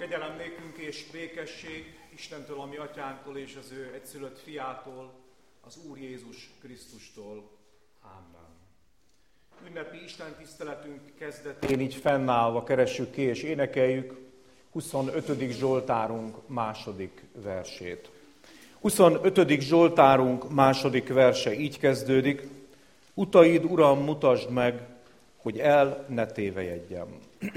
Kegyelem nékünk és békesség Istentől, a mi atyánktól és az ő egyszülött fiától, az Úr Jézus Krisztustól. Ámen. Ünnepi Isten tiszteletünk kezdetén így fennállva keressük ki és énekeljük 25. Zsoltárunk második versét. 25. Zsoltárunk második verse így kezdődik: Utaid, Uram, mutasd meg, hogy el ne tévejedjem.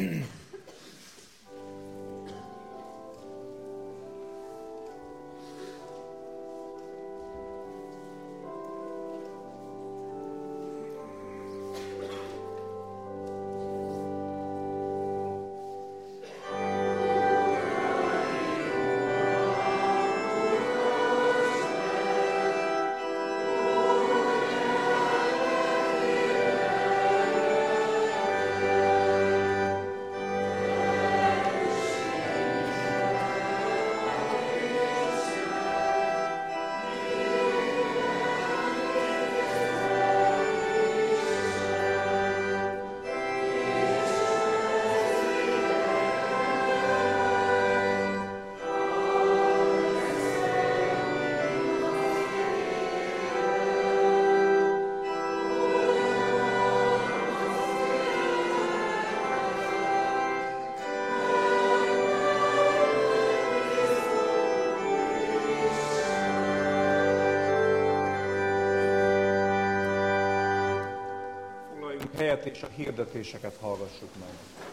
Helyet és a hirdetéseket hallgassuk meg.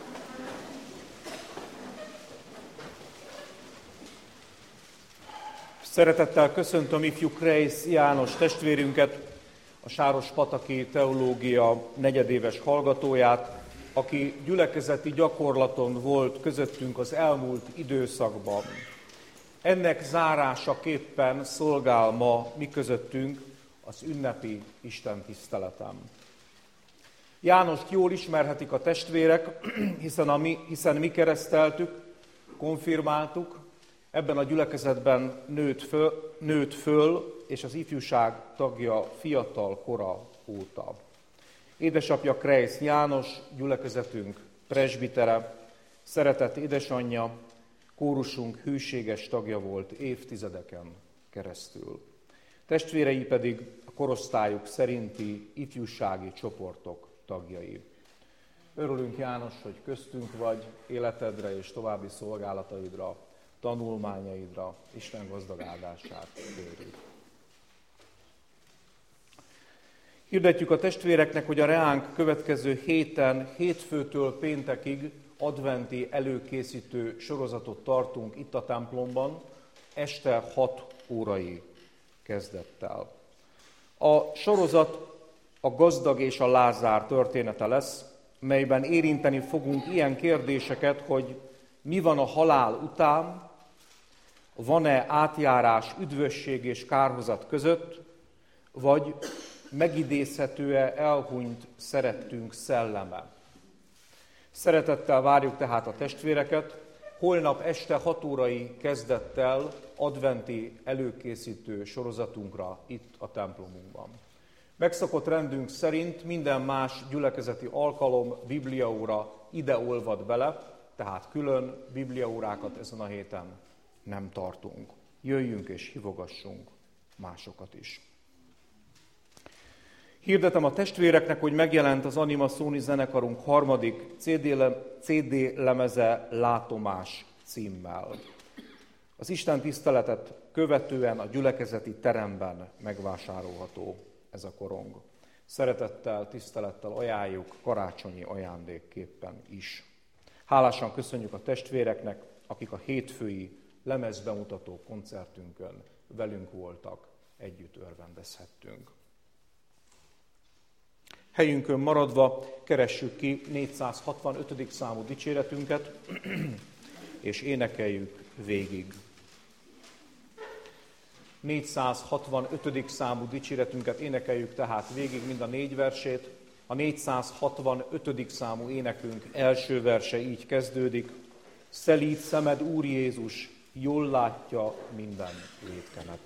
Szeretettel köszöntöm ifjú Kreisz János testvérünket, a Sárospataki Teológia negyedéves hallgatóját, aki gyülekezeti gyakorlaton volt közöttünk az elmúlt időszakban. Ennek zárásaképpen szolgál ma mi közöttünk az ünnepi istentiszteletem. Jánost jól ismerhetik a testvérek, hiszen mi kereszteltük, konfirmáltuk, ebben a gyülekezetben nőtt föl, és az ifjúság tagja fiatal kora óta. Édesapja Kreisz János, gyülekezetünk presbitere, szeretett édesanyja, kórusunk hűséges tagja volt évtizedeken keresztül. Testvérei pedig a korosztályuk szerinti ifjúsági csoportok tagjai. Örülünk, János, hogy köztünk vagy, életedre és további szolgálataidra, tanulmányaidra, Isten gazdag áldását kérjük. Hirdetjük a testvéreknek, hogy a reánk következő héten, hétfőtől péntekig adventi előkészítő sorozatot tartunk itt a templomban, este 6 órai kezdettel. A sorozat a gazdag és a Lázár története lesz, melyben érinteni fogunk ilyen kérdéseket, hogy mi van a halál után, van-e átjárás üdvösség és kárhozat között, vagy megidézhető-e elhunyt szerettünk szelleme. Szeretettel várjuk tehát a testvéreket, holnap este 6 órai kezdettel adventi előkészítő sorozatunkra itt a templomunkban. Megszokott rendünk szerint minden más gyülekezeti alkalom, bibliaóra ide olvad bele, tehát külön bibliaórákat ezen a héten nem tartunk. Jöjjünk és hívogassunk másokat is. Hirdetem a testvéreknek, hogy megjelent az Anima Soni zenekarunk harmadik CD lemeze Látomás címmel. Az Isten tiszteletet követően a gyülekezeti teremben megvásárolható ez a korong. Szeretettel, tisztelettel ajánljuk karácsonyi ajándékképpen is. Hálásan köszönjük a testvéreknek, akik a hétfői lemezbemutató koncertünkön velünk voltak, együtt örvendezhettünk. Helyünkön maradva keressük ki 465. számú dicséretünket, és énekeljük végig. 465. számú dicséretünket énekeljük tehát végig, mind a 4 versét. A 465. számú énekünk első verse így kezdődik: Szelíd szemed, Úr Jézus, jól látja minden vétkenet.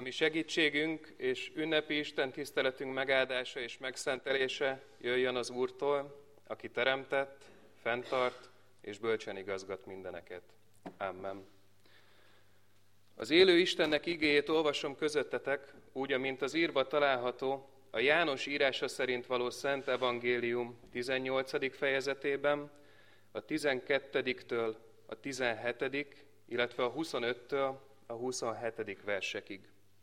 mi segítségünk és ünnepi Isten tiszteletünk megáldása és megszentelése jöjjön az Úrtól, aki teremtett, fenntart és bölcsen igazgat mindeneket. Amen. Az élő Istennek igéjét olvasom közöttetek, úgy, amint az írva található a János írása szerint való Szent Evangélium 18. fejezetében, a 12-től a 17., illetve a 25-től a 27. versekig.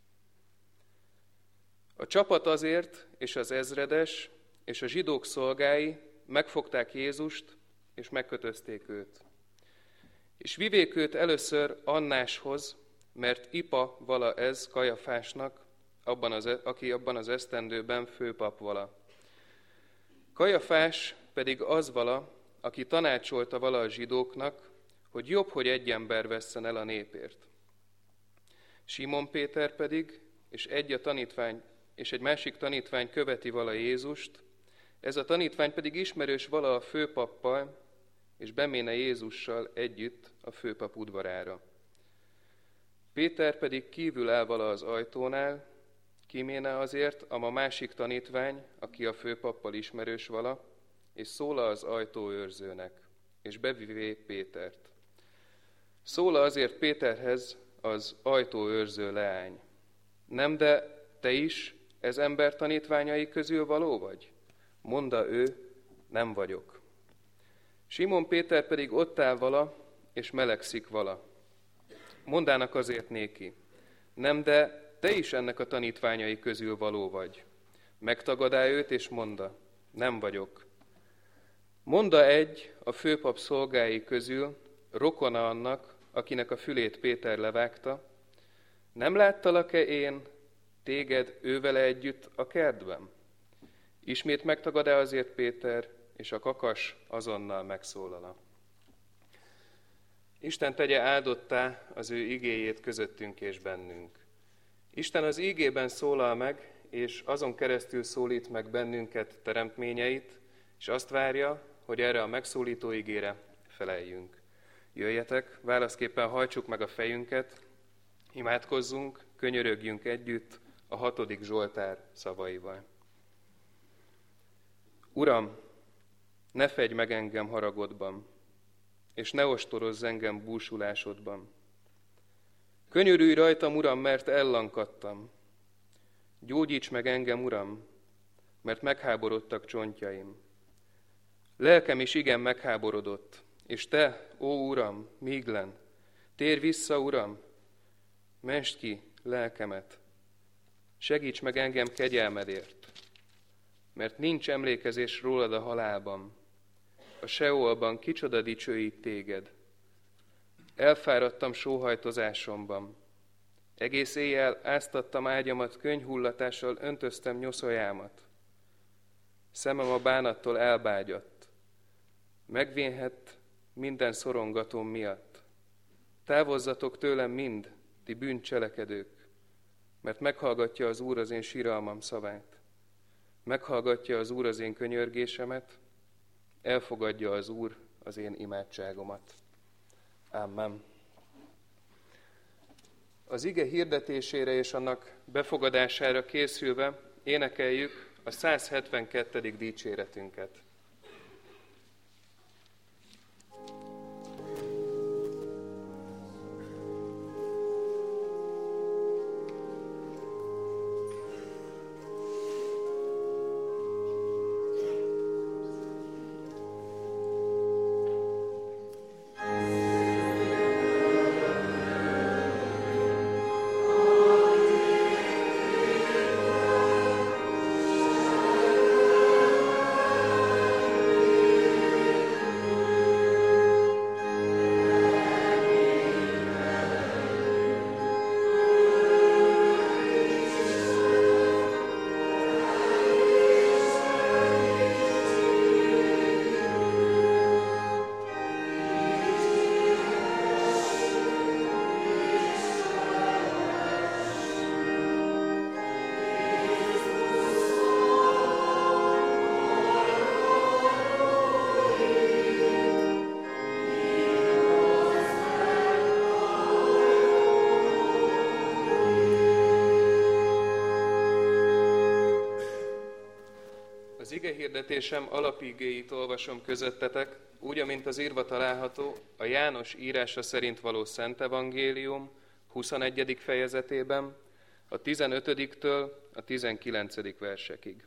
A csapat azért, és az ezredes, és a zsidók szolgái megfogták Jézust, és megkötözték őt. És vivék őt először Annáshoz, mert ipa vala ez Kajafásnak, aki abban az esztendőben főpap vala. Kajafás pedig az vala, aki tanácsolta vala a zsidóknak, hogy jobb, hogy egy ember vesszen el a népért. Simon Péter pedig, és egy másik tanítvány követi vala Jézust, ez a tanítvány pedig ismerős vala a főpappal, és beméne Jézussal együtt a főpap udvarára. Péter pedig kívül áll vala az ajtónál, kiméne azért a másik tanítvány, aki a főpappal ismerős vala, és szóla az ajtóőrzőnek, és bevivé Pétert. Szóla azért Péterhez az ajtóőrző leány. Nem, de te is ez ember tanítványai közül való vagy? Mondta ő, nem vagyok. Simon Péter pedig ott áll vala, és melegszik vala. Mondának azért néki, nem, de te is ennek a tanítványai közül való vagy. Megtagadá őt, és monda, nem vagyok. Monda egy a főpap szolgái közül, rokona annak, akinek a fülét Péter levágta, nem láttalak-e én téged ővele együtt a kertben? Ismét megtagad-e azért Péter, és a kakas azonnal megszólala. Isten tegye áldottá az ő igéjét közöttünk és bennünk. Isten az igében szólal meg, és azon keresztül szólít meg bennünket teremtményeit, és azt várja, hogy erre a megszólító igére feleljünk. Jöjjetek, válaszképpen hajtsuk meg a fejünket, imádkozzunk, könyörögjünk együtt a 6. Zsoltár szavaival. Uram, ne fegy meg engem haragodban, és ne ostorozz engem búsulásodban. Könyörülj rajtam, Uram, mert ellankadtam. Gyógyíts meg engem, Uram, mert megháborodtak csontjaim. Lelkem is igen megháborodott, és te, ó Uram, míglen, térj vissza, Uram, mest ki lelkemet. Segíts meg engem kegyelmedért, mert nincs emlékezés rólad a halálban. A Seolban kicsoda dicsőít téged. Elfáradtam sóhajtozásomban. Egész éjjel áztattam ágyamat, könnyhullatással öntöztem nyoszoljámat. Szemem a bánattól elbágyadt. Megvénhett minden szorongatóm miatt. Távozzatok tőlem mind, ti bűncselekedők, mert meghallgatja az Úr az én síralmam szavát. Meghallgatja az Úr az én könyörgésemet, elfogadja az Úr az én imádságomat. Amen. Az ige hirdetésére és annak befogadására készülve énekeljük a 172. dicséretünket. igehirdetésem alapigéit olvasom közöttetek, úgy, amint az írva található a János írása szerint való Szent Evangélium 21. fejezetében, a 15-től a 19. versekig.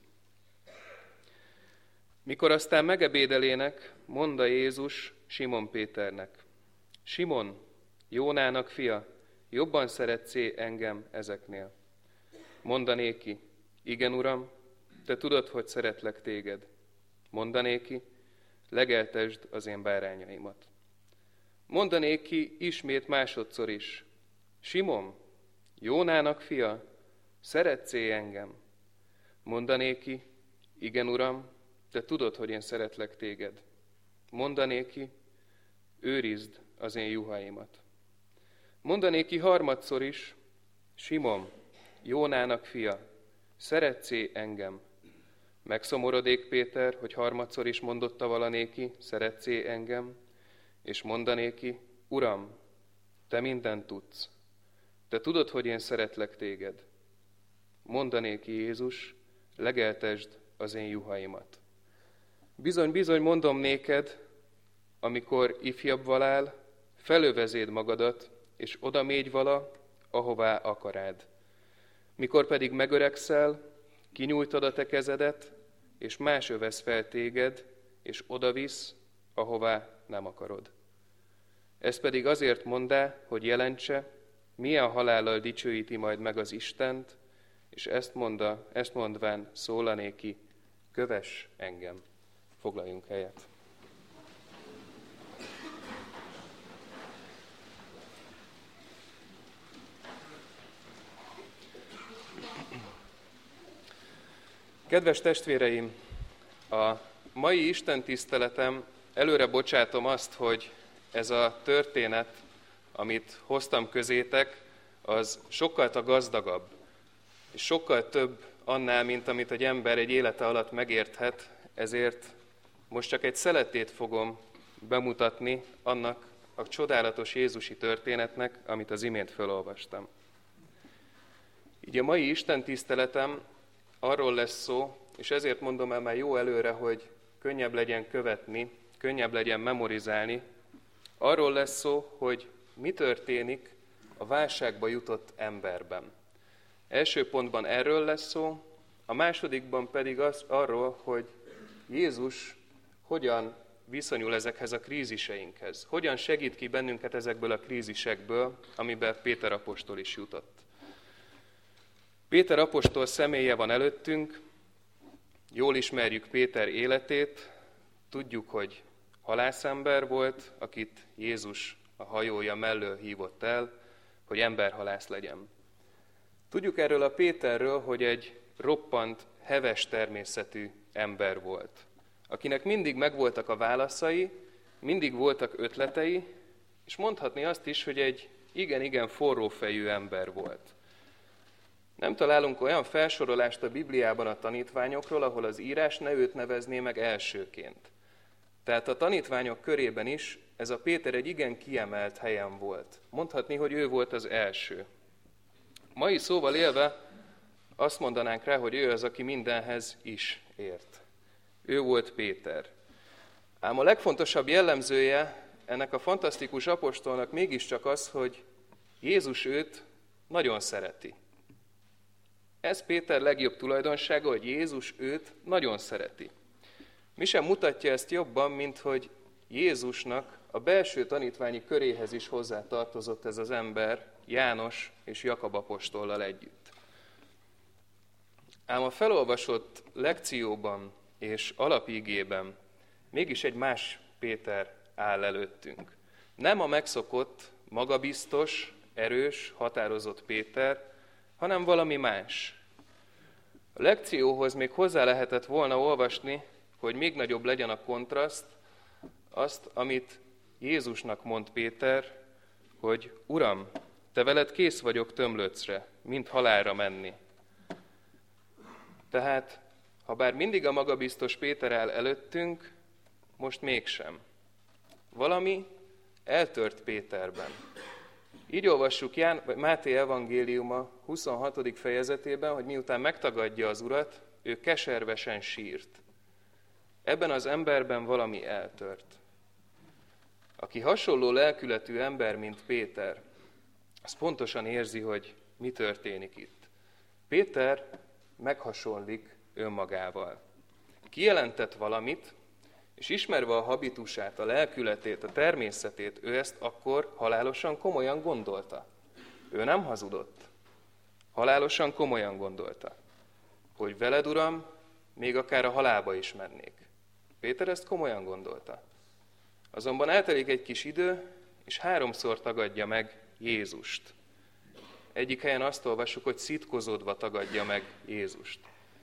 Mikor aztán megebédelének, mondta Jézus Simon Péternek: Simon, Jónának fia, jobban szeretsz-e engem ezeknél? Mondanéki: Igen, Uram, te tudod, hogy szeretlek téged. Mondanéki: legeltesd az én bárányaimat. Mondanéki ismét másodszor is: Simon, Jónának fia, szeretsz-e engem? Mondanéki: Igen, Uram, te tudod, hogy én szeretlek téged. Mondanéki: őrizd az én juhaimat. Mondanéki harmadszor is: Simon, Jónának fia, szeretsz-e engem? Megszomorodék Péter, hogy harmadszor is mondotta valanéki: szeretsz-e engem? És mondanéki: Uram, te mindent tudsz. Te tudod, hogy én szeretlek téged. Mondanéki Jézus: legeltesd az én juhaimat. Bizony, bizony mondom néked, amikor ifjabb valál, felövezéd magadat, és oda mégy vala, ahová akarád. Mikor pedig megöregszel, kinyújtad a te kezedet, és más övesz fel téged, és odavisz, ahová nem akarod. Ez pedig azért mondá, hogy jelentse, milyen halállal dicsőíti majd meg az Istent, és ezt mondván szólanéki: kövess engem. Foglaljunk helyet. Kedves testvéreim, a mai istentiszteletem, előre bocsátom azt, hogy ez a történet, amit hoztam közétek, az sokkal gazdagabb, és sokkal több annál, mint amit egy ember egy élete alatt megérthet, ezért most csak egy szeletét fogom bemutatni annak a csodálatos jézusi történetnek, amit az imént felolvastam. Így a mai istentiszteletem arról lesz szó, és ezért mondom el már jó előre, hogy könnyebb legyen követni, könnyebb legyen memorizálni, arról lesz szó, hogy mi történik a válságba jutott emberben. Első pontban erről lesz szó, a másodikban pedig arról, hogy Jézus hogyan viszonyul ezekhez a kríziseinkhez. Hogyan segít ki bennünket ezekből a krízisekből, amiben Péter apostol is jutott. Péter apostol személye van előttünk, jól ismerjük Péter életét, tudjuk, hogy halászember volt, akit Jézus a hajója mellől hívott el, hogy emberhalász legyen. Tudjuk erről a Péterről, hogy egy roppant, heves természetű ember volt, akinek mindig megvoltak a válaszai, mindig voltak ötletei, és mondhatni azt is, hogy egy igen-igen forrófejű ember volt. Nem találunk olyan felsorolást a Bibliában a tanítványokról, ahol az írás ne őt nevezné meg elsőként. Tehát a tanítványok körében is ez a Péter egy igen kiemelt helyen volt. Mondhatni, hogy ő volt az első. Mai szóval élve azt mondanánk rá, hogy ő az, aki mindenhez is ért. Ő volt Péter. Ám a legfontosabb jellemzője ennek a fantasztikus apostolnak mégiscsak az, hogy Jézus őt nagyon szereti. Ez Péter legjobb tulajdonsága, hogy Jézus őt nagyon szereti. Mi sem mutatja ezt jobban, mint hogy Jézusnak a belső tanítványi köréhez is hozzátartozott ez az ember, János és Jakab apostollal együtt. Ám a felolvasott lekcióban és alapigében mégis egy más Péter áll előttünk. Nem a megszokott, magabiztos, erős, határozott Péter, hanem valami más. A lekcióhoz még hozzá lehetett volna olvasni, hogy még nagyobb legyen a kontraszt, azt, amit Jézusnak mond Péter, hogy Uram, te veled kész vagyok tömlöcre, mint halálra menni. Tehát, ha bár mindig a magabiztos Péter áll előttünk, most mégsem. Valami eltört Péterben. Így olvassuk Máté evangéliuma 26. fejezetében, hogy miután megtagadja az Urat, ő keservesen sírt. Ebben az emberben valami eltört. Aki hasonló lelkületű ember, mint Péter, az pontosan érzi, hogy mi történik itt. Péter meghasonlik önmagával. Kijelentett valamit, és ismerve a habitusát, a lelkületét, a természetét, ő ezt akkor halálosan komolyan gondolta. Ő nem hazudott. Halálosan komolyan gondolta, hogy veled, Uram, még akár a halálba is mennék. Péter ezt komolyan gondolta. Azonban eltelik egy kis idő, és 3-szor tagadja meg Jézust. Egyik helyen azt olvassuk, hogy szitkozódva tagadja meg Jézust.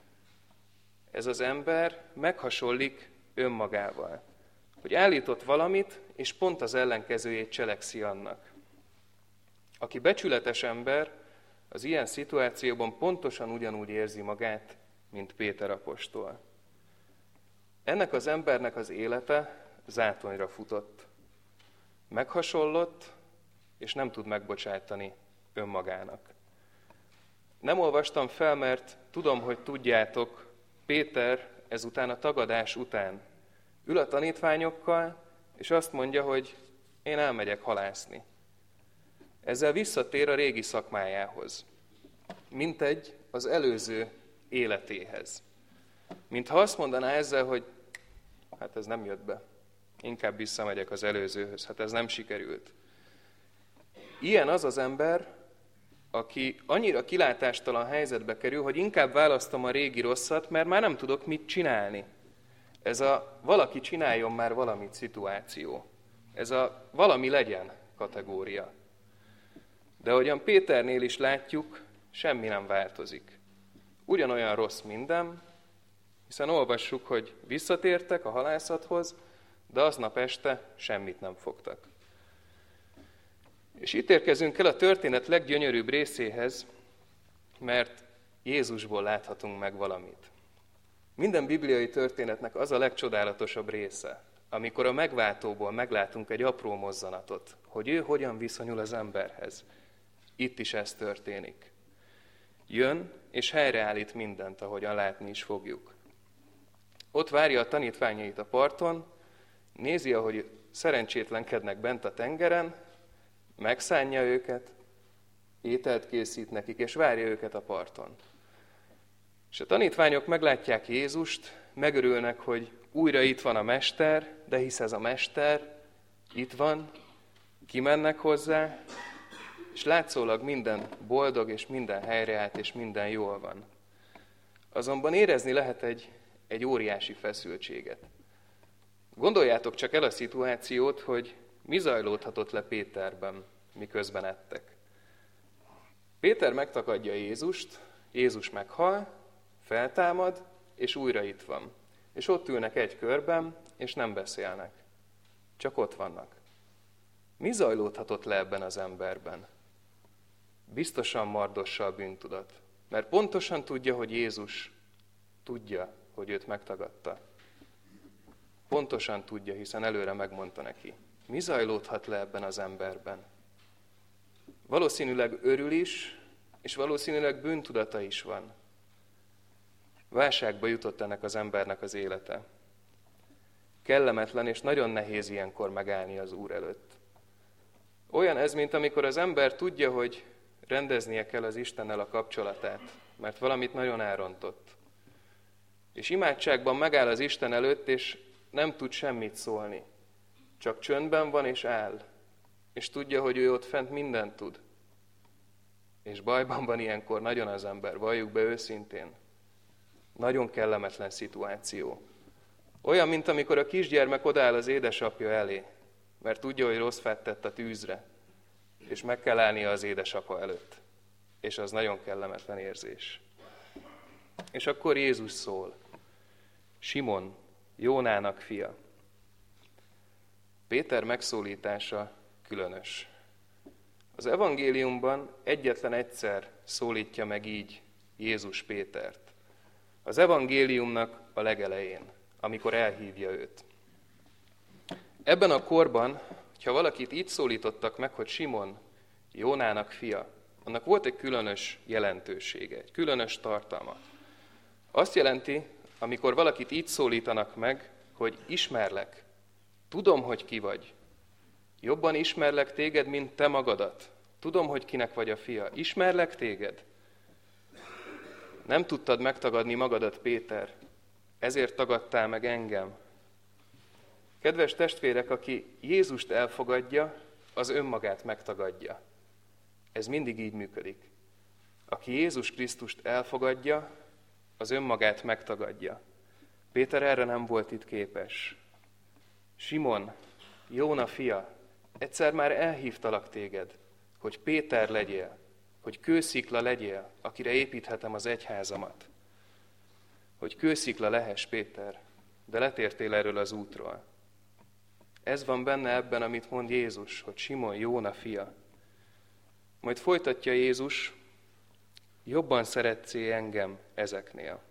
Ez az ember meghasonlik önmagával, hogy állított valamit, és pont az ellenkezőjét cselekszi annak. Aki becsületes ember, az ilyen szituációban pontosan ugyanúgy érzi magát, mint Péter apostol. Ennek az embernek az élete zátonyra futott. Meghasonlott, és nem tud megbocsátani önmagának. Nem olvastam fel, mert tudom, hogy tudjátok, Péter ezután a tagadás után ül a tanítványokkal, és azt mondja, hogy én elmegyek halászni. Ezzel visszatér a régi szakmájához, mintegy az előző életéhez. Mintha azt mondaná ezzel, hogy hát ez nem jött be, inkább visszamegyek az előzőhöz, hát ez nem sikerült. Ilyen az az ember, aki annyira kilátástalan helyzetbe kerül, hogy inkább választom a régi rosszat, mert már nem tudok mit csinálni. Ez a valaki csináljon már valamit szituáció. Ez a valami legyen kategória. De ahogyan Péternél is látjuk, semmi nem változik. Ugyanolyan rossz minden, hiszen olvassuk, hogy visszatértek a halászathoz, de aznap este semmit nem fogtak. És itt érkezünk el a történet leggyönyörűbb részéhez, mert Jézusból láthatunk meg valamit. Minden bibliai történetnek az a legcsodálatosabb része, amikor a megváltóból meglátunk egy apró mozzanatot, hogy ő hogyan viszonyul az emberhez. Itt is ez történik. Jön, és helyreállít mindent, ahogyan látni is fogjuk. Ott várja a tanítványait a parton, nézi, ahogy szerencsétlenkednek bent a tengeren, megszánja őket, ételt készít nekik, és várja őket a parton. És a tanítványok meglátják Jézust, megörülnek, hogy újra itt van a Mester, de hisz ez a Mester itt van, kimennek hozzá, és látszólag minden boldog, és minden helyreállt, és minden jól van. Azonban érezni lehet egy óriási feszültséget. Gondoljátok csak el a szituációt, hogy mi zajlódhatott le Péterben, miközben ettek. Péter megtakadja Jézust, Jézus meghal, feltámad, és újra itt van. És ott ülnek egy körben, és nem beszélnek. Csak ott vannak. Mi zajlódhatott le ebben az emberben? Biztosan mardossa a bűntudat, mert pontosan tudja, hogy Jézus tudja, hogy őt megtagadta. Pontosan tudja, hiszen előre megmondta neki. Mi zajlódhat le ebben az emberben? Valószínűleg örül is, és valószínűleg bűntudata is van. Válságba jutott ennek az embernek az élete. Kellemetlen és nagyon nehéz ilyenkor megállni az Úr előtt. Olyan ez, mint amikor az ember tudja, hogy rendeznie kell az Istennel a kapcsolatát, mert valamit nagyon elrontott. És imádságban megáll az Isten előtt, és nem tud semmit szólni. Csak csöndben van és áll, és tudja, hogy ő ott fent mindent tud. És bajban van ilyenkor nagyon az ember, valljuk be őszintén. Nagyon kellemetlen szituáció. Olyan, mint amikor a kisgyermek odaáll az édesapja elé, mert tudja, hogy rossz fát tett a tűzre, és meg kell állnia az édesapa előtt. És az nagyon kellemetlen érzés. És akkor Jézus szól. Simon, Jónának fia. Péter megszólítása különös. Az evangéliumban egyetlen egyszer szólítja meg így Jézus Pétert. Az evangéliumnak a legelején, amikor elhívja őt. Ebben a korban, ha valakit így szólítottak meg, hogy Simon, Jónának fia, annak volt egy különös jelentősége, egy különös tartalma. Azt jelenti, amikor valakit így szólítanak meg, hogy ismerlek, tudom, hogy ki vagy. Jobban ismerlek téged, mint te magadat. Tudom, hogy kinek vagy a fia. Ismerlek téged? Nem tudtad megtagadni magadat, Péter, ezért tagadtál meg engem. Kedves testvérek, aki Jézust elfogadja, az önmagát megtagadja. Ez mindig így működik. Aki Jézus Krisztust elfogadja, az önmagát megtagadja. Péter erre nem volt itt képes. Simon, Jóna fia, egyszer már elhívtalak téged, hogy Péter legyél, hogy kőszikla legyél, akire építhetem az egyházamat. Hogy kőszikla lehess, Péter, de letértél erről az útról. Ez van benne ebben, amit mond Jézus, hogy Simon, Jóna fia. Majd folytatja Jézus, jobban szeretszé engem ezeknél.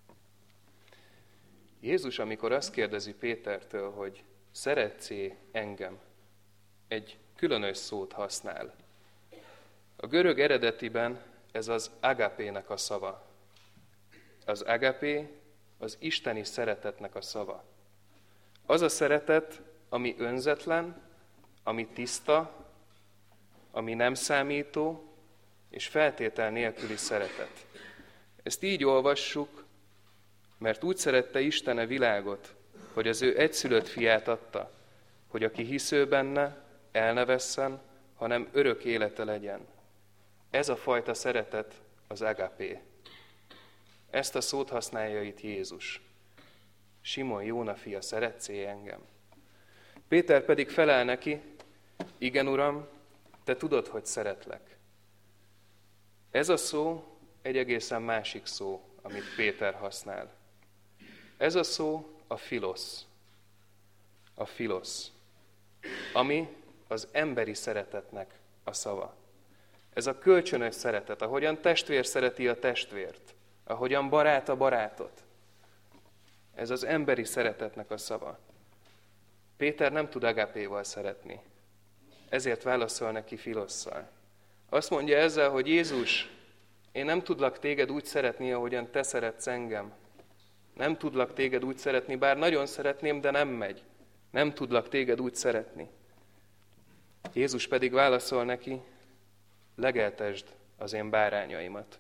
Jézus, amikor azt kérdezi Pétertől, hogy szeretszé engem, egy különös szót használ. A görög eredetiben ez az agapének a szava. Az agapé az isteni szeretetnek a szava. Az a szeretet, ami önzetlen, ami tiszta, ami nem számító, és feltétel nélküli szeretet. Ezt így olvassuk, mert úgy szerette Isten a világot, hogy az ő egyszülött fiát adta, hogy aki hisző benne, el ne vesszen, hanem örök élete legyen. Ez a fajta szeretet az agapé. Ezt a szót használja itt Jézus. Simon, Jóna fia, szeretszé engem? Péter pedig felel neki, igen, Uram, te tudod, hogy szeretlek. Ez a szó egy egészen másik szó, amit Péter használ. Ez a szó a filosz. A filosz, ami az emberi szeretetnek a szava. Ez a kölcsönös szeretet, ahogyan testvér szereti a testvért, ahogyan barát a barátot. Ez az emberi szeretetnek a szava. Péter nem tud agapéval szeretni, ezért válaszol neki filosszal. Azt mondja ezzel, hogy Jézus, én nem tudlak téged úgy szeretni, ahogyan te szeretsz engem. Nem tudlak téged úgy szeretni, bár nagyon szeretném, de nem megy. Nem tudlak téged úgy szeretni. Jézus pedig válaszol neki, legeltesd az én bárányaimat.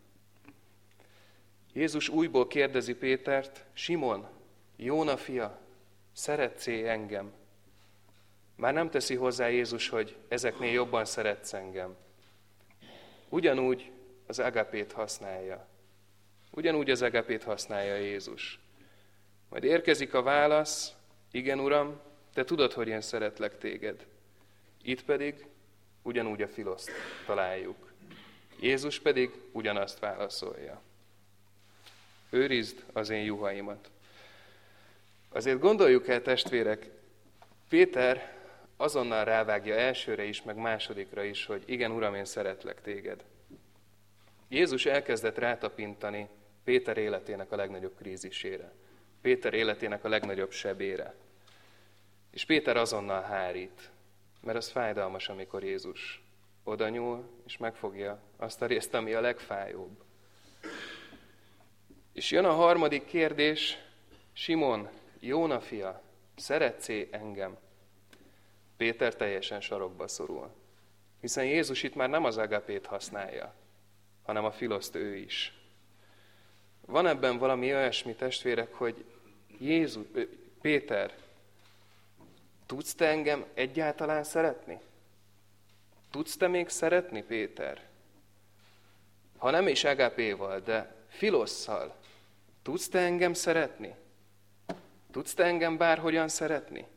Jézus újból kérdezi Pétert, Simon, Jóna fia, szeretszé engem? Már nem teszi hozzá Jézus, hogy ezeknél jobban szeretsz engem. Ugyanúgy az agapét használja. Ugyanúgy az agapét használja Jézus. Majd érkezik a válasz, igen, Uram, te tudod, hogy én szeretlek téged. Itt pedig ugyanúgy a filoszt találjuk. Jézus pedig ugyanazt válaszolja. Őrizd az én juhaimat. Azért gondoljuk el, testvérek, Péter azonnal rávágja elsőre is, meg másodikra is, hogy igen, Uram, én szeretlek téged. Jézus elkezdett rátapintani Péter életének a legnagyobb krízisére. Péter életének a legnagyobb sebére. És Péter azonnal hárít, mert az fájdalmas, amikor Jézus oda nyúl, és megfogja azt a részt, ami a legfájóbb. És jön a harmadik kérdés, Simon, Jóna fia, szeretszé engem? Péter teljesen sarokba szorul, hiszen Jézus itt már nem az agapét használja, hanem a filoszt ő is. Van ebben valami olyasmi, testvérek, hogy Péter, tudsz te engem egyáltalán szeretni? Tudsz te még szeretni, Péter? Ha nem is agapéval, de filosszal, tudsz te engem szeretni? Tudsz te engem bárhogyan szeretni?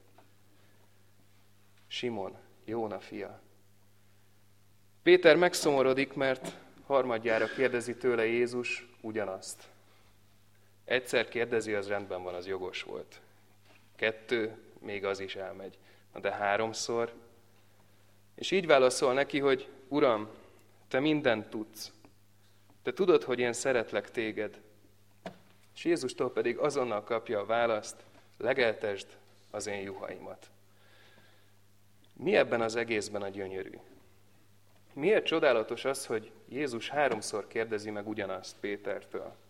Simon, Jóna fia. Péter megszomorodik, mert harmadjára kérdezi tőle Jézus ugyanazt. Egyszer kérdezi, az rendben van, az jogos volt. 2, még az is elmegy. De 3-szor. És így válaszol neki, hogy Uram, te mindent tudsz. Te tudod, hogy én szeretlek téged. És Jézustól pedig azonnal kapja a választ, legeltesd az én juhaimat. Mi ebben az egészben a gyönyörű? Miért csodálatos az, hogy Jézus 3-szor kérdezi meg ugyanazt Pétertől?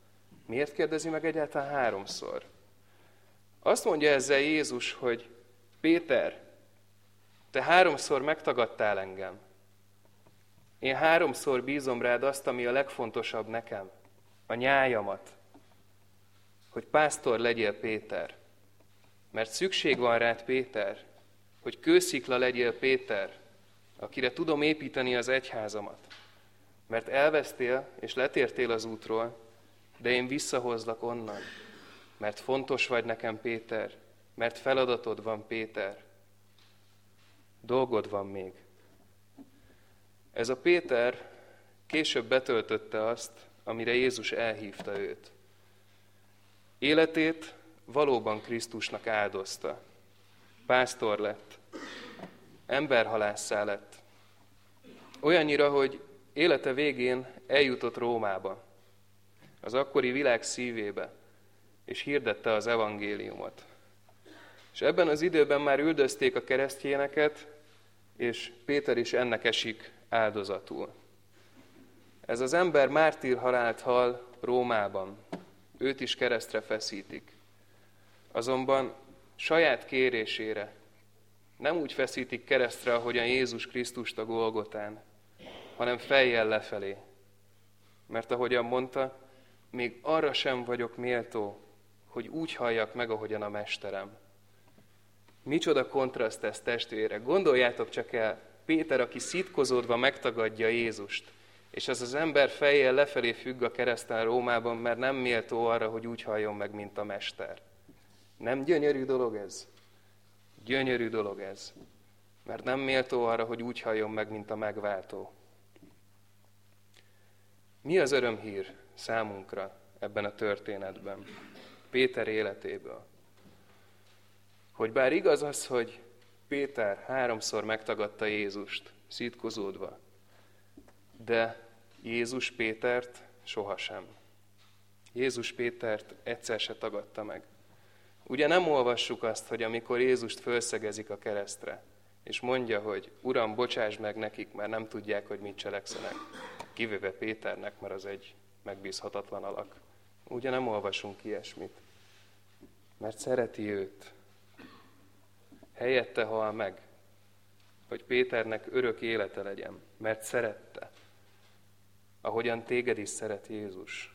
Miért kérdezi meg egyáltalán 3-szor? Azt mondja ezzel Jézus, hogy Péter, te 3-szor megtagadtál engem. Én 3-szor bízom rád azt, ami a legfontosabb nekem, a nyájamat, hogy pásztor legyél, Péter. Mert szükség van rád, Péter, hogy kőszikla legyél, Péter, akire tudom építeni az egyházamat. Mert elvesztél és letértél az útról, de én visszahozlak onnan. Mert fontos vagy nekem, Péter, mert feladatod van, Péter. Dolgod van még. Ez a Péter később betöltötte azt, amire Jézus elhívta őt. Életét valóban Krisztusnak áldozta. Pásztor lett, emberhalásszá lett. Olyannyira, hogy élete végén eljutott Rómába, az akkori világ szívébe, és hirdette az evangéliumot. És ebben az időben már üldözték a keresztjéneket, és Péter is ennek esik áldozatul. Ez az ember mártírhalált hal Rómában. Őt is keresztre feszítik. Azonban saját kérésére nem úgy feszítik keresztre, ahogyan Jézus Krisztust a Golgotán, hanem fejjel lefelé. Mert ahogyan mondta, még arra sem vagyok méltó, hogy úgy halljak meg, ahogyan a mesterem. Micsoda kontraszt ez, testvérek! Gondoljátok csak el, Péter, aki szitkozódva megtagadja Jézust, és ez az ember fejjel lefelé függ a kereszten Rómában, mert nem méltó arra, hogy úgy halljon meg, mint a mester. Nem gyönyörű dolog ez? Gyönyörű dolog ez. Mert nem méltó arra, hogy úgy halljon meg, mint a megváltó. Mi az örömhír számunkra ebben a történetben? Péter életéből. Hogy bár igaz az, hogy Péter 3-szor megtagadta Jézust, szitkozódva, de Jézus Pétert sohasem. Jézus Pétert egyszer se tagadta meg. Ugye nem olvassuk azt, hogy amikor Jézust fölszegezik a keresztre, és mondja, hogy Uram, bocsáss meg nekik, mert nem tudják, hogy mit cselekszenek. Kivéve Péternek, mert az egy megbízhatatlan alak. Ugye nem olvasunk ilyesmit. Mert szereti őt. Helyette hal meg, hogy Péternek örök élete legyen, mert szerette. Ahogyan téged is szeret Jézus.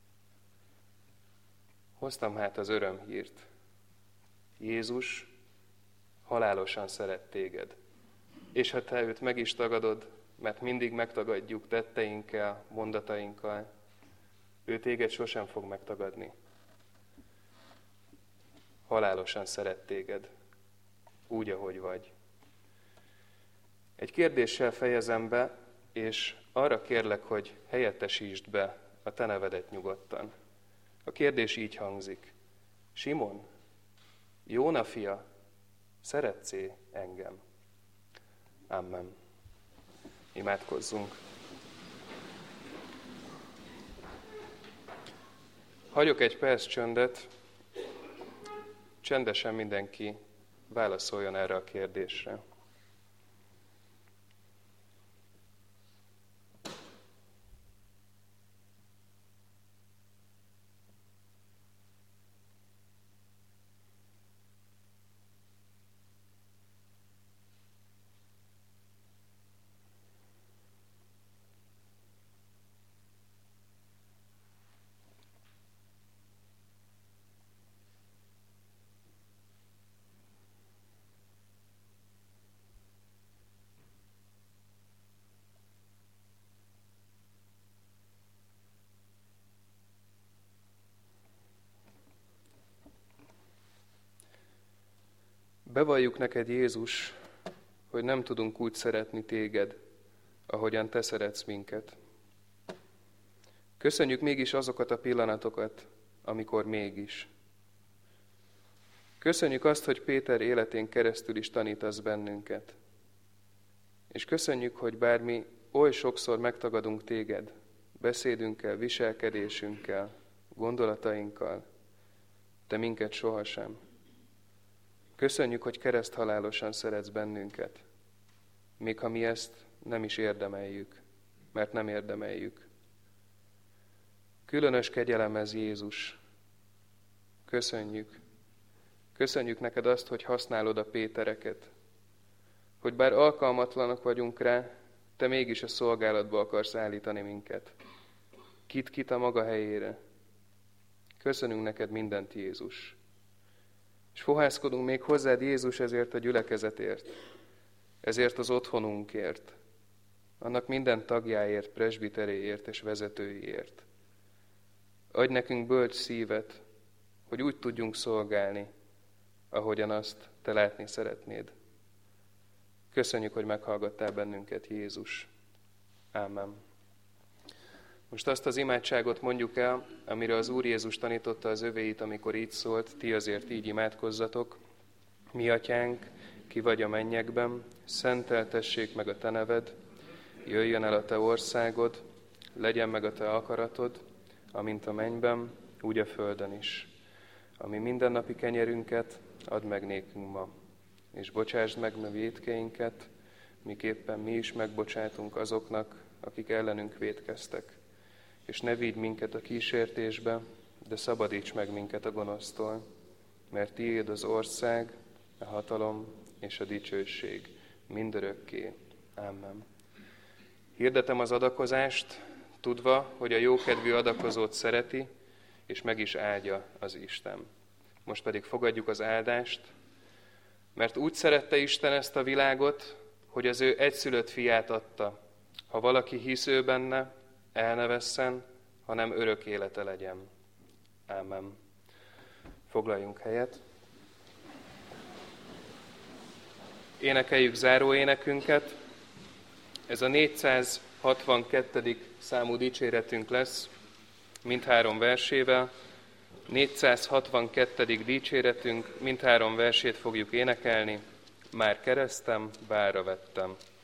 Hoztam hát az örömhírt. Jézus halálosan szeret téged. És ha te őt meg is tagadod, mert mindig megtagadjuk tetteinkkel, mondatainkkal, ő téged sosem fog megtagadni. Halálosan szeret téged, úgy, ahogy vagy. Egy kérdéssel fejezem be, és arra kérlek, hogy helyettesítsd be a te nevedet nyugodtan. A kérdés így hangzik. Simon, Jóna fia, szeretsz-e engem? Amen. Imádkozzunk. Hagyok egy perc csöndet, csendesen mindenki válaszoljon erre a kérdésre. Bevalljuk neked, Jézus, hogy nem tudunk úgy szeretni téged, ahogyan te szeretsz minket. Köszönjük mégis azokat a pillanatokat, amikor mégis. Köszönjük azt, hogy Péter életén keresztül is tanítasz bennünket. És köszönjük, hogy bár mi oly sokszor megtagadunk téged, beszédünkkel, viselkedésünkkel, gondolatainkkal, te minket sohasem. Köszönjük, hogy kereszthalálosan szeretsz bennünket, még ha mi ezt nem is érdemeljük, mert nem érdemeljük. Különös kegyelem ez, Jézus. Köszönjük. Köszönjük neked azt, hogy használod a Pétereket. Hogy bár alkalmatlanak vagyunk rá, te mégis a szolgálatba akarsz állítani minket. Kit a maga helyére. Köszönünk neked mindent, Jézus. És fohászkodunk még hozzád, Jézus, ezért a gyülekezetért, ezért az otthonunkért, annak minden tagjáért, presbiteréért és vezetőiért. Adj nekünk bölcs szívet, hogy úgy tudjunk szolgálni, ahogyan azt te látni szeretnéd. Köszönjük, hogy meghallgattál bennünket, Jézus. Ámen. Most azt az imádságot mondjuk el, amire az Úr Jézus tanította az övéit, amikor így szólt, ti azért így imádkozzatok. Mi atyánk, ki vagy a mennyekben, szenteltessék meg a te neved, jöjjön el a te országod, legyen meg a te akaratod, amint a mennyben, úgy a földön is. Ami mindennapi kenyerünket add meg nékünk ma, és bocsásd meg a vétkeinket, miképpen mi is megbocsátunk azoknak, akik ellenünk vétkeztek. És ne vigy minket a kísértésbe, de szabadíts meg minket a gonosztól, mert tiéd az ország, a hatalom és a dicsőség mindörökké. Ámen. Hirdetem az adakozást, tudva, hogy a jókedvű adakozót szereti, és meg is áldja az Isten. Most pedig fogadjuk az áldást, mert úgy szerette Isten ezt a világot, hogy az ő egyszülött fiát adta. Ha valaki hisz ő benne, el ne vesszen, hanem örök élete legyen. Ámen. Foglaljunk helyet. Énekeljük záróénekünket. Ez a 462. számú dicséretünk lesz, mindhárom versével. 462. dicséretünk, mindhárom versét fogjuk énekelni. Már keresztem, bárra vettem.